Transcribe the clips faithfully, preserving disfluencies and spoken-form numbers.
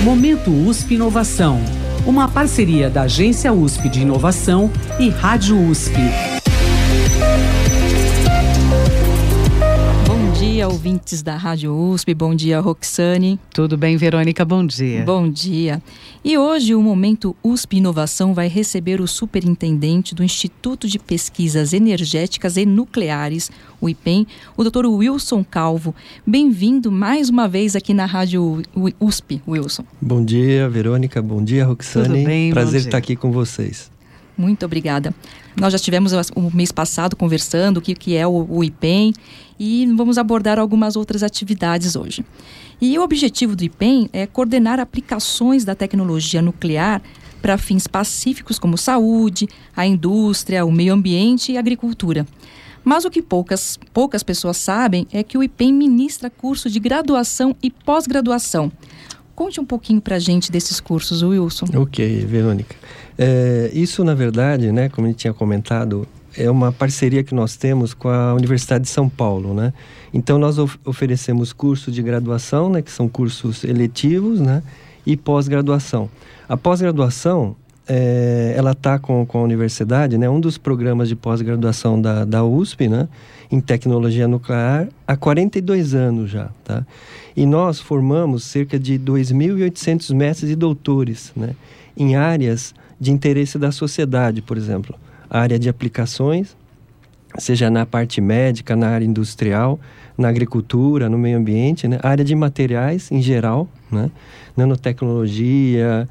Momento U S P Inovação, uma parceria da Agência U S P de Inovação e Rádio U S P. Bom dia, ouvintes da Rádio U S P. Bom dia, Roxane. Tudo bem, Verônica? Bom dia. Bom dia. E hoje o Momento U S P Inovação vai receber o superintendente do Instituto de Pesquisas Energéticas e Nucleares, o I P E N, o doutor Wilson Calvo. Bem-vindo mais uma vez aqui na Rádio U S P, Wilson. Bom dia, Verônica. Bom dia, Roxane. Tudo bem? Prazer estar aqui com vocês. Muito obrigada. Nós já estivemos o mês passado conversando o que, que é o, o I P E N e vamos abordar algumas outras atividades hoje. E o objetivo do I P E N é coordenar aplicações da tecnologia nuclear para fins pacíficos como saúde, a indústria, o meio ambiente e a agricultura. Mas o que poucas, poucas pessoas sabem é que o I P E N ministra curso de graduação e pós-graduação. Conte um pouquinho para a gente desses cursos, Wilson. Ok, Verônica. É, isso, na verdade, né, como a gente tinha comentado, é uma parceria que nós temos com a Universidade de São Paulo, né? Então, nós of- oferecemos cursos de graduação, né, que são cursos eletivos, né, e pós-graduação. A pós-graduação, é, ela está com, com a universidade, né, um dos programas de pós-graduação da, da U S P, né, em tecnologia nuclear, há quarenta e dois anos já, tá? E nós formamos cerca de dois mil e oitocentos mestres e doutores, né, em áreas de interesse da sociedade, por exemplo, a área de aplicações, seja na parte médica, na área industrial, na agricultura, no meio ambiente, né, a área de materiais em geral, né, nanotecnologia,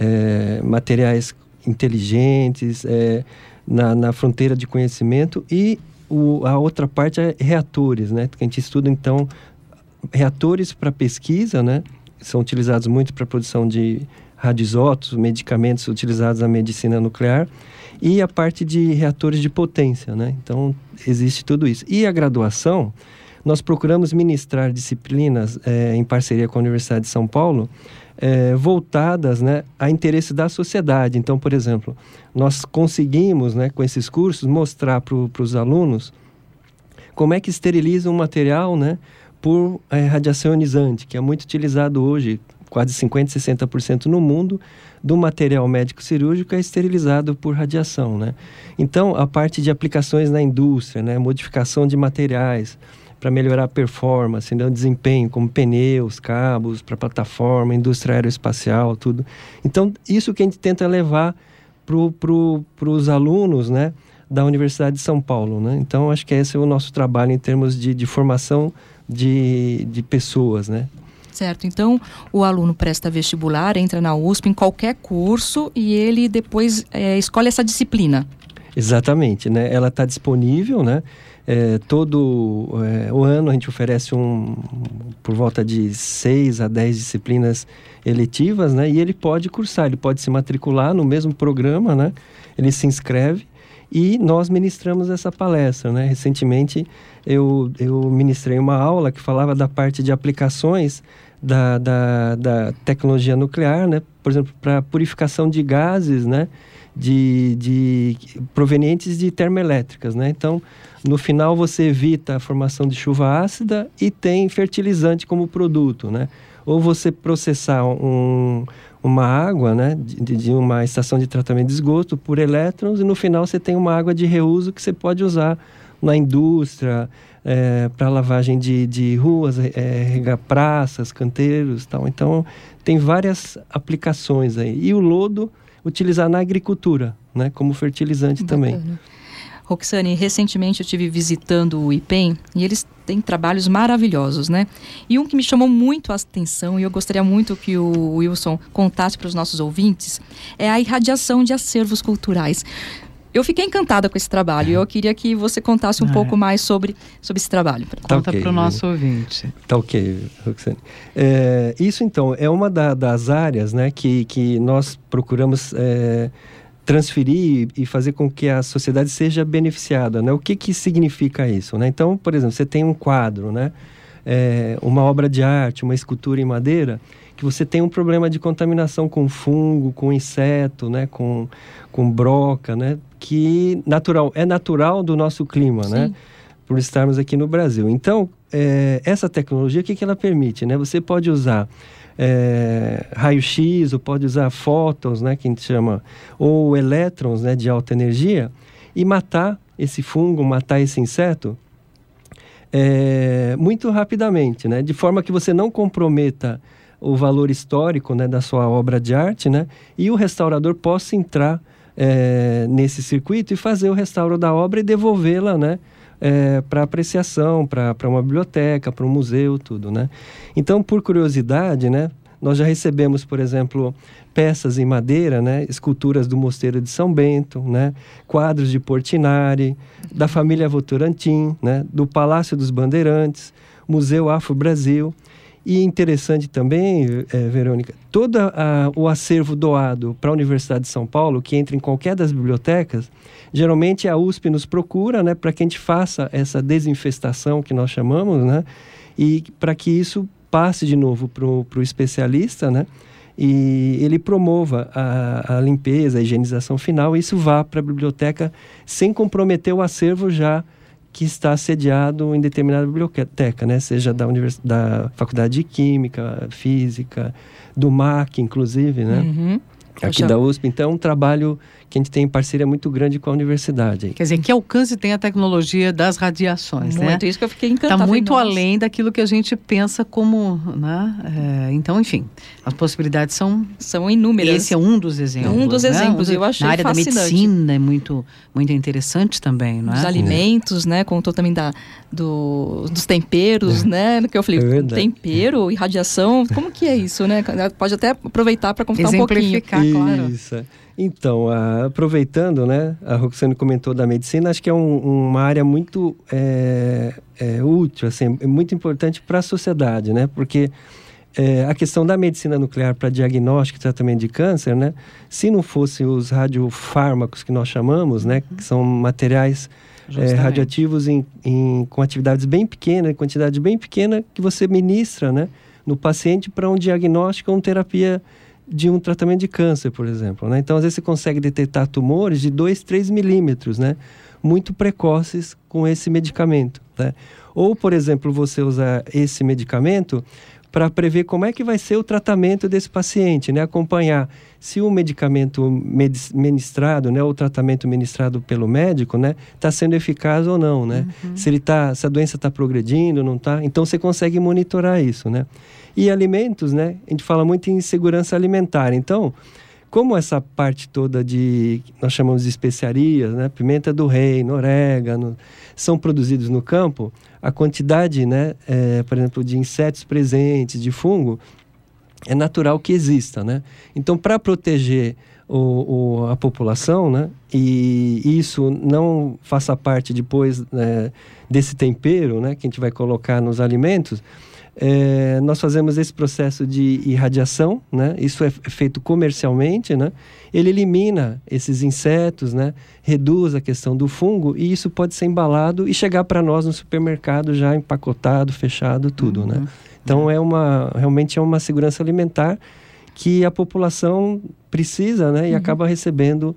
é, materiais inteligentes, é, na, na fronteira de conhecimento, e o, a outra parte é reatores, né, que a gente estuda, então, reatores para pesquisa, né, são utilizados muito para a produção de radioisótopos, medicamentos utilizados na medicina nuclear, e a parte de reatores de potência, né? Então, existe tudo isso. E a graduação, nós procuramos ministrar disciplinas é, em parceria com a Universidade de São Paulo, é, voltadas, né, a interesse da sociedade. Então, por exemplo, nós conseguimos, né, com esses cursos, mostrar para os alunos como é que esteriliza um material, né, por é, radiação ionizante, que é muito utilizado hoje, quase cinquenta, sessenta por cento no mundo, do material médico cirúrgico é esterilizado por radiação, né? Então, a parte de aplicações na indústria, né, modificação de materiais para melhorar a performance, né, o desempenho, como pneus, cabos para plataforma, indústria aeroespacial, tudo. Então, isso que a gente tenta levar para pro, os alunos, né, da Universidade de São Paulo, né? Então, acho que esse é o nosso trabalho em termos de, de formação de, de pessoas, né? Certo, então o aluno presta vestibular, entra na U S P em qualquer curso e ele depois é, escolhe essa disciplina. Exatamente, né? Ela está disponível, né? É, todo é, o ano a gente oferece um, por volta de seis a dez disciplinas eletivas, né? E ele pode cursar, ele pode se matricular no mesmo programa, né? Ele se inscreve e nós ministramos essa palestra, né? Recentemente eu, eu ministrei uma aula que falava da parte de aplicações Da, da, da tecnologia nuclear, né? Por exemplo, para purificação de gases, né? de, de, provenientes de termoelétricas, né? Então, no final você evita a formação de chuva ácida e tem fertilizante como produto, né? Ou você processar um, uma água, né? de, de uma estação de tratamento de esgoto por elétrons e no final você tem uma água de reuso que você pode usar na indústria, É, para lavagem de, de ruas, é, regar praças, canteiros e tal. Então, tem várias aplicações aí. E o lodo, utilizar na agricultura, né, como fertilizante. Bacana. Também. Roxane, recentemente eu estive visitando o I P E N e eles têm trabalhos maravilhosos, né? E um que me chamou muito a atenção e eu gostaria muito que o Wilson contasse para os nossos ouvintes é a irradiação de acervos culturais. Eu fiquei encantada com esse trabalho e eu queria que você contasse um é. pouco mais sobre, sobre esse trabalho. Tá. Conta okay, para o nosso ouvinte. Tá ok, Roxane. É, isso, então, é uma da, das áreas, né, que, que nós procuramos é, transferir e fazer com que a sociedade seja beneficiada, né? O que, que significa isso, né? Então, por exemplo, você tem um quadro, né, é, uma obra de arte, uma escultura em madeira, que você tem um problema de contaminação com fungo, com inseto, né, com, com broca, né, que natural, é natural do nosso clima, Sim. né, por estarmos aqui no Brasil. Então, é, essa tecnologia, o que, que ela permite, né? Você pode usar é, raio-x, ou pode usar fótons, né, que a gente chama, ou elétrons, né, de alta energia, e matar esse fungo, matar esse inseto é, muito rapidamente, né, de forma que você não comprometa o valor histórico, né, da sua obra de arte, né, e o restaurador possa entrar é, nesse circuito e fazer o restauro da obra e devolvê-la, né, É, para apreciação, para uma biblioteca, para um museu, tudo, né? Então, por curiosidade, né, nós já recebemos, por exemplo, peças em madeira, né, esculturas do Mosteiro de São Bento, né, quadros de Portinari, da família Votorantim, né, do Palácio dos Bandeirantes, Museu Afro-Brasil. E interessante também, é, Verônica, todo a, o acervo doado para a Universidade de São Paulo, que entra em qualquer das bibliotecas, geralmente a U S P nos procura, né, para que a gente faça essa desinfestação que nós chamamos, né, e para que isso passe de novo para o especialista, né, e ele promova a, a limpeza, a higienização final, e isso vá para a biblioteca sem comprometer o acervo já que está sediado em determinada biblioteca, né? Seja da, univers... da Faculdade de Química, Física, do M A C, inclusive, né? Uhum. Aqui da U S P. Então, é um trabalho que a gente tem em parceria muito grande com a universidade. Quer dizer, que alcance tem a tecnologia das radiações, muito, né? Muito, isso que eu fiquei encantada. Está muito além daquilo que a gente pensa como, né? É, então, enfim, as possibilidades são... São inúmeras. Esse é um dos exemplos. Um dos né? exemplos, eu achei Na área fascinante. da medicina é muito, muito interessante também, não é? Os alimentos, é. né? Contou também da, do, dos temperos, é. né? Que eu falei, é tempero e radiação, como que é isso, né? Pode até aproveitar para contar um pouquinho. Exemplificar, claro. Isso. Então, a, aproveitando, né, a Roxane comentou da medicina, acho que é um, uma área muito é, é, útil, assim, é muito importante para a sociedade, né, porque é, a questão da medicina nuclear para diagnóstico e tratamento de câncer, né, se não fossem os radiofármacos que nós chamamos, né, que são materiais é, radioativos em, em, com atividades bem pequenas, quantidade bem pequena, que você ministra, né, no paciente para um diagnóstico ou uma terapia de um tratamento de câncer, por exemplo, né? Então, às vezes, você consegue detectar tumores de dois, três milímetros, né? Muito precoces com esse medicamento, né? Ou, por exemplo, você usar esse medicamento para prever como é que vai ser o tratamento desse paciente, né? Acompanhar se o medicamento ministrado, né? O tratamento ministrado pelo médico, né? Está sendo eficaz ou não, né? Uhum. Se ele tá, se a doença está progredindo, não está. Então, você consegue monitorar isso, né? E alimentos, né? A gente fala muito em segurança alimentar. Então, como essa parte toda de, nós chamamos de especiarias, né? Pimenta do reino, orégano, são produzidos no campo, a quantidade, né? É, por exemplo, de insetos presentes, de fungo, é natural que exista, né? Então, para proteger o, o, a população, né? E isso não faça parte depois, né, desse tempero, né? Que a gente vai colocar nos alimentos. É, nós fazemos esse processo de irradiação, né? Isso é feito comercialmente, né? Ele elimina esses insetos, né? Reduz a questão do fungo e isso pode ser embalado e chegar para nós no supermercado já empacotado, fechado, tudo, uhum. né? Então é uma, realmente é uma segurança alimentar que a população precisa, né? E uhum. acaba recebendo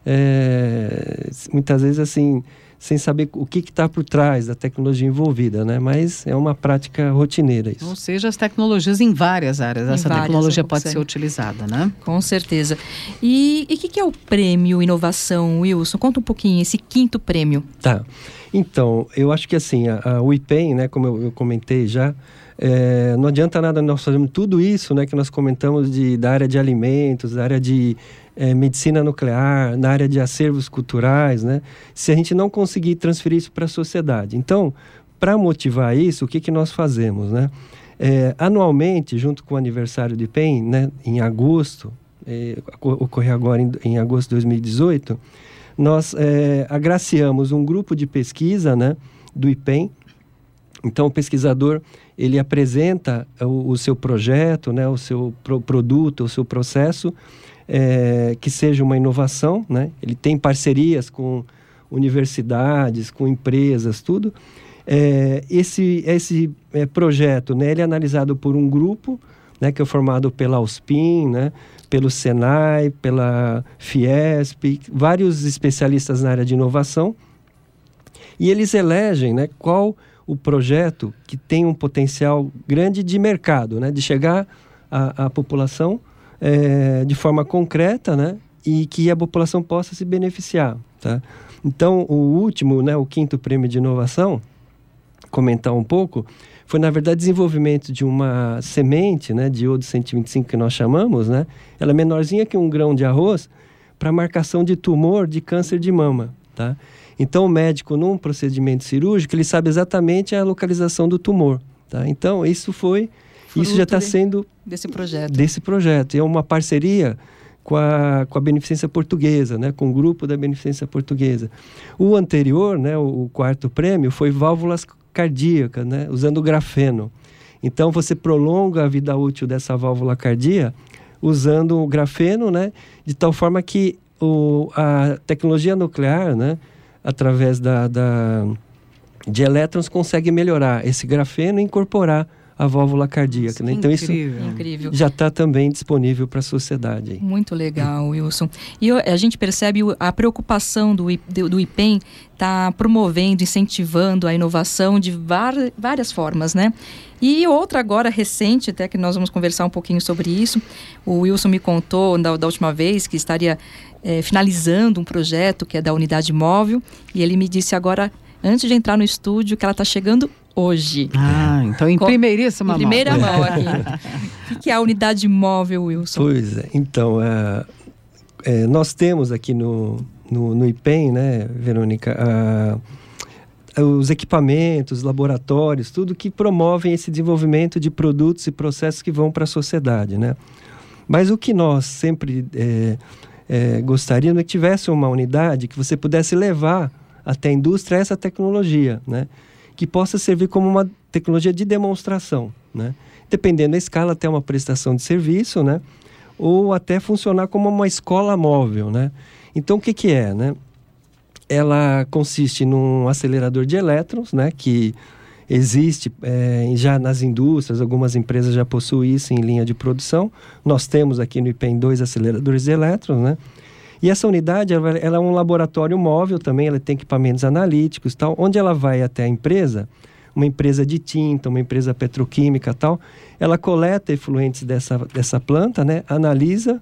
é, muitas vezes assim, sem saber o que está por trás da tecnologia envolvida, né? Mas é uma prática rotineira isso. Ou seja, as tecnologias em várias áreas, em essa várias, tecnologia pode ser utilizada, né? Com certeza. E o que, que é o prêmio Inovação, Wilson? Conta um pouquinho, esse quinto prêmio. Tá. Então, eu acho que assim, a, a, o I P E M, né, como eu, eu comentei já, é, não adianta nada nós fazermos tudo isso, né, que nós comentamos de, da área de alimentos, da área de É, medicina nuclear, na área de acervos culturais, né? Se a gente não conseguir transferir isso para a sociedade. Então, para motivar isso, o que, que nós fazemos, né? É, anualmente, junto com o aniversário do I P E M, né, em agosto, é, ocorreu agora em, em agosto de dois mil e dezoito, nós é, agraciamos um grupo de pesquisa, né, do I P E M. Então, o pesquisador, ele apresenta o, o seu projeto, né, o seu pro, produto, o seu processo, É, que seja uma inovação, né? Ele tem parcerias com universidades, com empresas, tudo. É, esse esse é, projeto, né? Ele é analisado por um grupo, né? Que é formado pela USPIN, né? Pelo Senai, pela Fiesp, vários especialistas na área de inovação. E eles elegem, né? Qual o projeto que tem um potencial grande de mercado, né? De chegar a, a população é, de forma concreta, né? E que a população possa se beneficiar, tá? Então, o último, né, o quinto prêmio de inovação, comentar um pouco, foi, na verdade, desenvolvimento de uma semente, né, de iodo cento e vinte e cinco, que nós chamamos, né? Ela é menorzinha que um grão de arroz, para marcação de tumor de câncer de mama, tá? Então, o médico, num procedimento cirúrgico, ele sabe exatamente a localização do tumor, tá? Então, isso foi... Fruto isso já está de, sendo... Desse projeto. Desse projeto. E é uma parceria com a, com a Beneficência Portuguesa, né? Com o grupo da Beneficência Portuguesa. O anterior, né? O, o quarto prêmio, foi válvulas cardíacas, né? Usando grafeno. Então, você prolonga a vida útil dessa válvula cardíaca usando o grafeno, né? De tal forma que o, a tecnologia nuclear, né? Através da, da, de elétrons, consegue melhorar esse grafeno e incorporar a válvula cardíaca, né? Então incrível. isso Incrível. já está também disponível para a sociedade. Aí. Muito legal, Wilson. E a gente percebe a preocupação do, do I P E M está promovendo, incentivando a inovação de várias formas, né? E outra agora recente, até que nós vamos conversar um pouquinho sobre isso, o Wilson me contou da, da última vez que estaria é, finalizando um projeto que é da unidade móvel, e ele me disse agora, antes de entrar no estúdio, que ela está chegando hoje. Ah, então em Com, primeiríssima mão. Em primeira mão aqui. O que é a unidade móvel, Wilson? Pois é, então, uh, é, nós temos aqui no, no, no I P E M, né, Verônica, uh, os equipamentos, laboratórios, tudo que promovem esse desenvolvimento de produtos e processos que vão para a sociedade, né? Mas o que nós sempre é, é, gostaríamos é que tivesse uma unidade que você pudesse levar até a indústria essa tecnologia, né? Que possa servir como uma tecnologia de demonstração, né? Dependendo da escala, até uma prestação de serviço, né? Ou até funcionar como uma escola móvel, né? Então, o que que é, né? Ela consiste num acelerador de elétrons, né? Que existe é, já nas indústrias, algumas empresas já possuem isso em linha de produção. Nós temos aqui no I P E M dois aceleradores de elétrons, né? E essa unidade, ela, ela é um laboratório móvel também, ela tem equipamentos analíticos e tal, onde ela vai até a empresa, uma empresa de tinta, uma empresa petroquímica e tal, ela coleta efluentes dessa, dessa planta, né, analisa,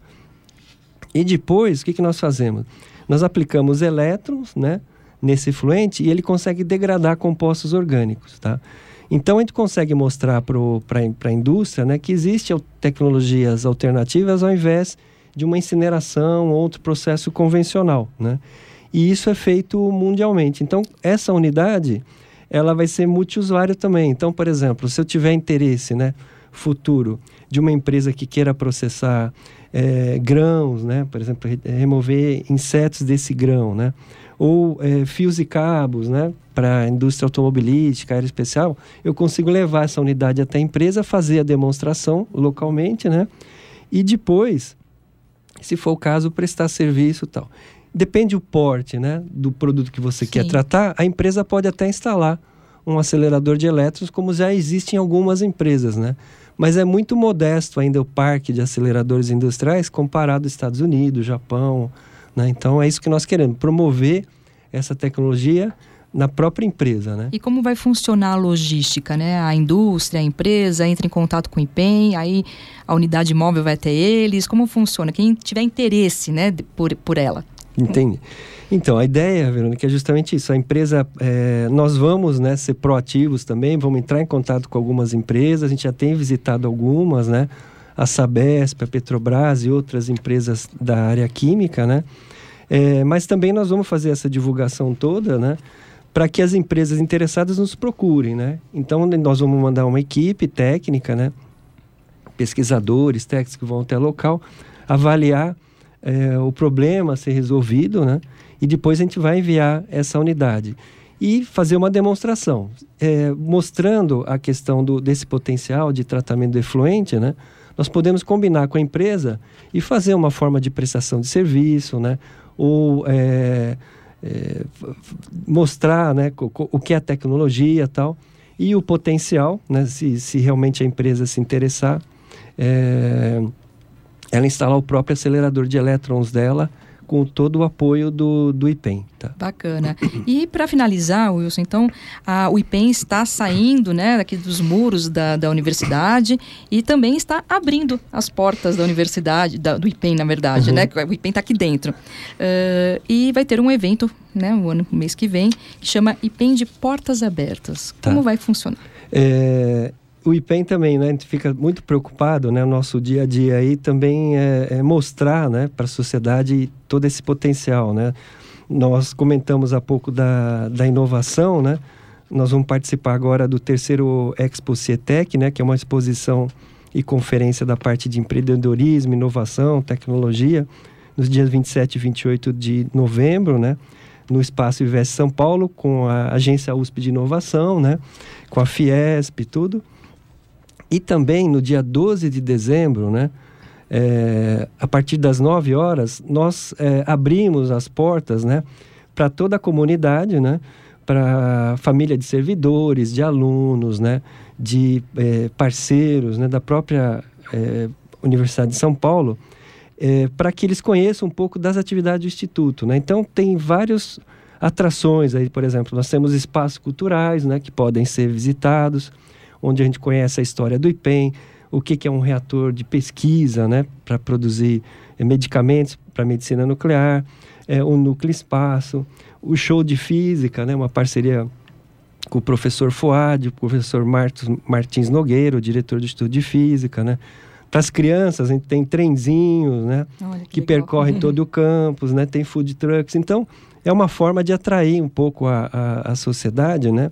e depois, o que, que nós fazemos? Nós aplicamos elétrons, né, nesse efluente e ele consegue degradar compostos orgânicos, tá? Então, a gente consegue mostrar para a indústria, né, que existem tecnologias alternativas ao invés de uma incineração ou outro processo convencional, né? E isso é feito mundialmente. Então, essa unidade, ela vai ser multiusuário também. Então, por exemplo, se eu tiver interesse, né, futuro, de uma empresa que queira processar é, grãos, né, por exemplo, remover insetos desse grão, né, ou é, fios e cabos, né, para a indústria automobilística, aeroespacial, eu consigo levar essa unidade até a empresa, fazer a demonstração localmente, né, e depois, se for o caso, prestar serviço e tal. Depende o porte, né, do produto que você Sim. quer tratar, a empresa pode até instalar um acelerador de elétrons, como já existe em algumas empresas, né? Mas é muito modesto ainda o parque de aceleradores industriais comparado aos Estados Unidos, Japão, né? Então é isso que nós queremos, promover essa tecnologia na própria empresa, né? E como vai funcionar a logística, né? A indústria, a empresa entra em contato com o I P E M, aí a unidade móvel vai até eles, como funciona? Quem tiver interesse, né, por, por ela. Entendi. Então, a ideia, Verônica, é justamente isso. A empresa, é, nós vamos, né, ser proativos também, vamos entrar em contato com algumas empresas, a gente já tem visitado algumas, né? A Sabesp, a Petrobras e outras empresas da área química, né? É, mas também nós vamos fazer essa divulgação toda, né? Para que as empresas interessadas nos procurem, né? Então, nós vamos mandar uma equipe técnica, né? Pesquisadores, técnicos que vão até o local, avaliar é, o problema a ser resolvido, né? E depois a gente vai enviar essa unidade. E fazer uma demonstração, é, mostrando a questão do, desse potencial de tratamento do efluente, né? Nós podemos combinar com a empresa e fazer uma forma de prestação de serviço, né? Ou é, é, mostrar, né, o, o que é a tecnologia e tal, e o potencial, né? Se, se realmente a empresa se interessar, é, ela instalar o próprio acelerador de elétrons dela com todo o apoio do, do I P E M. Tá? Bacana. E para finalizar, Wilson, então, a, o I P E M está saindo, né, daqui dos muros da, da universidade e também está abrindo as portas da universidade, da, do I P E M, na verdade, uhum. né? O I P E M está aqui dentro. Uh, e vai ter um evento, né, o ano, mês que vem, que chama I P E M de Portas Abertas. Tá. Como vai funcionar? É... O I P E M também, né, a gente fica muito preocupado, né, o nosso dia a dia aí também é, é mostrar, né, para a sociedade todo esse potencial, né. Nós comentamos há pouco da, da inovação, né, nós vamos participar agora do terceiro Expo Cietec, né, que é uma exposição e conferência da parte de empreendedorismo, inovação, tecnologia, nos dias vinte e sete e vinte e oito de novembro, né, no Espaço Ivesse São Paulo, com a Agência U S P de Inovação, né, com a Fiesp e tudo. E também no dia doze de dezembro, né, é, a partir das nove horas, nós é, abrimos as portas, né, para toda a comunidade, né, para a família de servidores, de alunos, né, de é, parceiros, né, da própria é, Universidade de São Paulo, é, para que eles conheçam um pouco das atividades do Instituto, né. Então tem várias atrações aí, por exemplo, nós temos espaços culturais, né, que podem ser visitados, onde a gente conhece a história do I P E M, o que, que é um reator de pesquisa, né, para produzir é, medicamentos para medicina nuclear, é, o núcleo espaço, o show de física, né, uma parceria com o professor Fuad, o professor Martos, Martins Nogueira, o diretor do Instituto de Física, né. Para as crianças, a gente tem trenzinhos, né, Olha, que, que percorrem todo o campus, né, tem food trucks. Então, é uma forma de atrair um pouco a, a, a sociedade, né,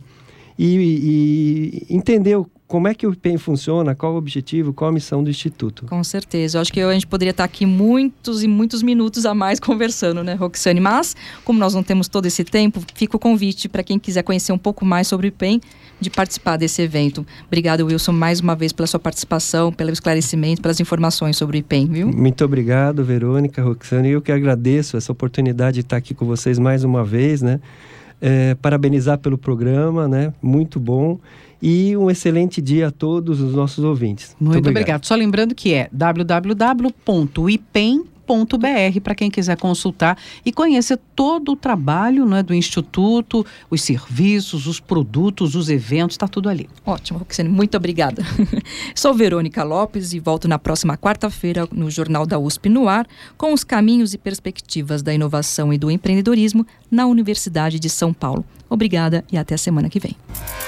E, e entender como é que o I P E M funciona, qual o objetivo, qual a missão do Instituto. Com certeza. Eu acho que a gente poderia estar aqui muitos e muitos minutos a mais conversando, né, Roxane? Mas, como nós não temos todo esse tempo, fica o convite para quem quiser conhecer um pouco mais sobre o I P E M, de participar desse evento. Obrigado, Wilson, mais uma vez pela sua participação, pelo esclarecimento, pelas informações sobre o I P E M, viu? Muito obrigado, Verônica, Roxane. Eu que agradeço essa oportunidade de estar aqui com vocês mais uma vez, né? É, parabenizar pelo programa, né? Muito bom. E um excelente dia a todos os nossos ouvintes. Muito, Muito obrigado. obrigado. Só lembrando que é w w w ponto i p e m ponto b r para quem quiser consultar e conhecer todo o trabalho, né, do Instituto, os serviços, os produtos, os eventos, está tudo ali. Ótimo, Roxane, muito obrigada. Sou Verônica Lopes e volto na próxima quarta-feira no Jornal da U S P no ar com os caminhos e perspectivas da inovação e do empreendedorismo na Universidade de São Paulo. Obrigada e até a semana que vem.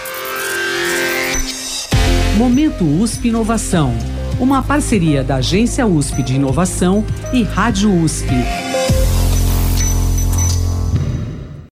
Momento U S P Inovação, uma parceria da Agência U S P de Inovação e Rádio U S P.